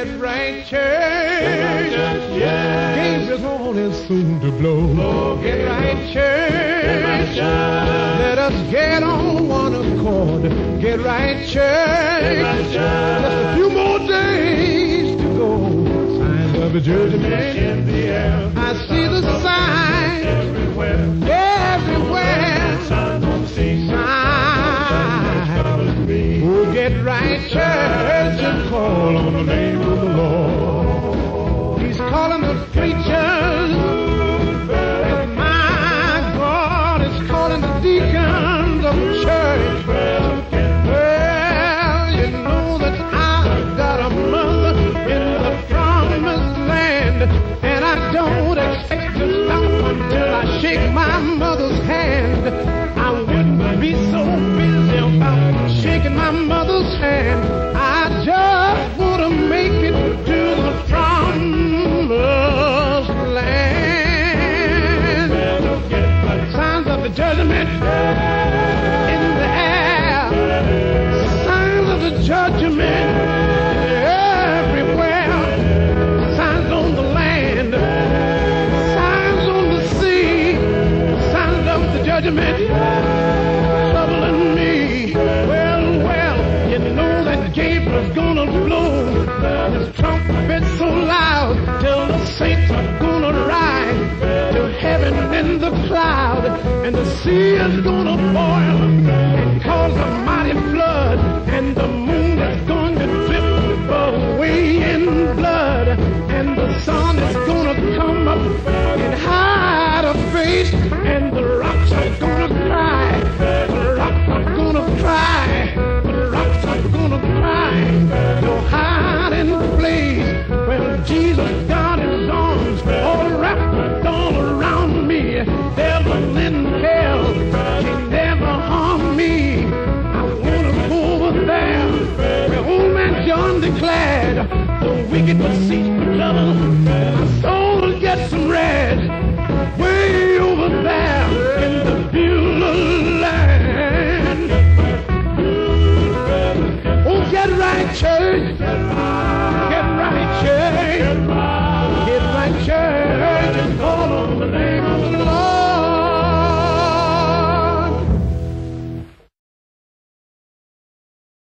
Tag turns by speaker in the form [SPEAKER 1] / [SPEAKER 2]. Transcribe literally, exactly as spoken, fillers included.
[SPEAKER 1] get right, church. Gabriel's horn is soon to blow. Get right, church. Let us get on one accord. Get right, church. Just a few more days to go. Signs of the judgment in the air. I see the signs everywhere. Everywhere. Signs. Oh, get right, church, and call on the name of the Lord. He's calling the preachers. And my God is calling the deacons of the church. Well, you know that I've got a mother in the promised land, and I don't expect to stop until I shake my mother's hand. I wouldn't be so busy about shaking my mother's hand. I just want to make it to the promised land. Signs of the judgment in the air. Signs of the judgment everywhere. Signs on the land. Signs on the sea. Signs of the judgment troubling me. Well, well, you know that Gabriel's gonna blow his trumpet so loud till the saints are gonna ride to heaven in the cloud, and the sea is gonna boil and cause a mighty flood, and the moon is going to drip away in blood, and the sun is gonna come up and hide a face, and the rocks are gonna cry. The rocks are gonna cry. The rocks are gonna cry. No hiding place. Well, Jesus got his arms all wrapped all around me. Devil in hell can never harm me. I wanna go over there where old man John declared the wicked was